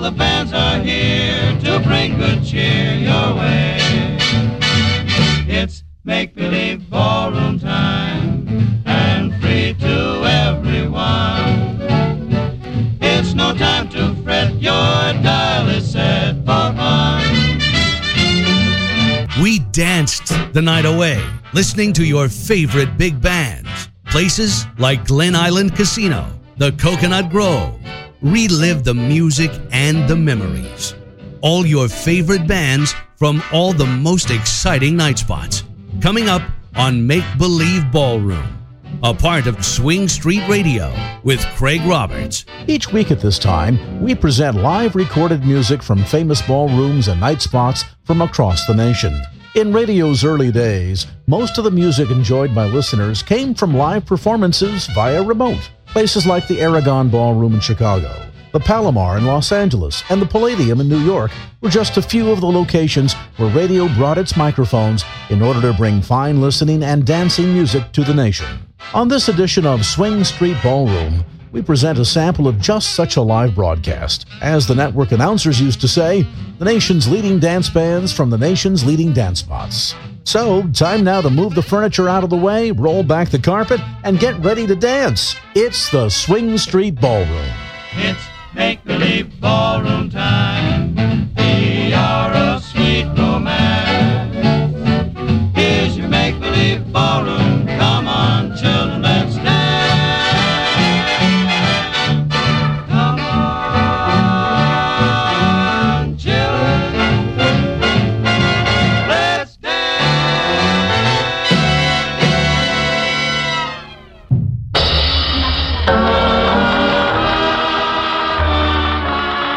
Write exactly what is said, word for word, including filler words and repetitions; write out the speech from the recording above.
the bands are here to bring good cheer your way. It's make-believe ballroom time and free to everyone. It's no time to fret, your dial is set for fun. We danced the night away, listening to your favorite big bands. Places like Glen Island Casino, the Coconut Grove. Relive the music and the memories. All your favorite bands from all the most exciting night spots. Coming up on Make Believe Ballroom, a part of Swing Street Radio with Craig Roberts. Each week at this time, we present live recorded music from famous ballrooms and night spots from across the nation. In radio's early days, most of the music enjoyed by listeners came from live performances via remote. Places like the Aragon Ballroom in Chicago, the Palomar in Los Angeles, and the Palladium in New York were just a few of the locations where radio brought its microphones in order to bring fine listening and dancing music to the nation. On this edition of Swing Street Ballroom, we present a sample of just such a live broadcast. As the network announcers used to say, the nation's leading dance bands from the nation's leading dance spots. So, time now to move the furniture out of the way, roll back the carpet, and get ready to dance. It's the Swing Street Ballroom. It's make-believe ballroom time.